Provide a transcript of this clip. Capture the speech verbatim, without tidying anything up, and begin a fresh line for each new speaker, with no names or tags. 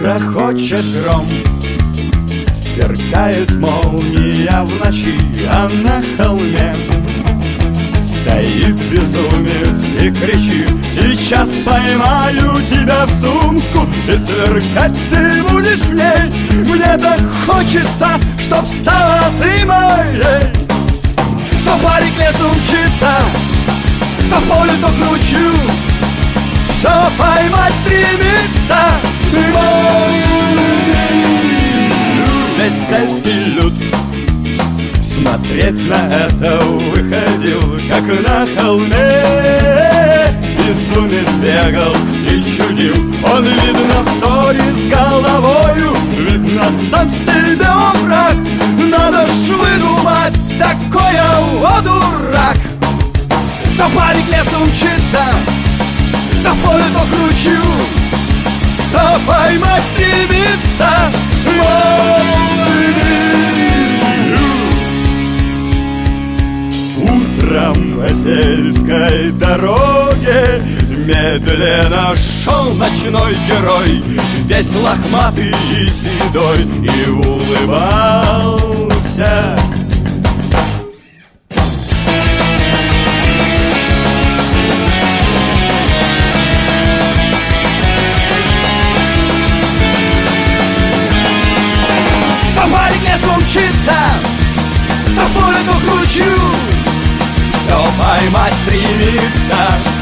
Грохочет гром, сверкает молния в ночи, а на холме стоит безумец и кричит: сейчас поймаю тебя в сумку, и сверкать ты будешь в ней. Мне так хочется, чтоб стала ты моей. То парень к лесу мчится, то в поле, то к ручью, все поймать стремится. Весь сельский люд смотреть на это выходил, как на холме. Безумец бегал и чудил, он, видно, в ссоре с головою, видно, сам себе он враг. Надо ж выдумать такое, о дурак. То парень к лесу мчится, то в поле, то к ручью, то поймать стремится. Утром по сельской дороге медленно шел ночной герой, весь лохматый и седой, и улыбался. Парень к лесу мчится, то в поле, то к ручью, все поймать стремится.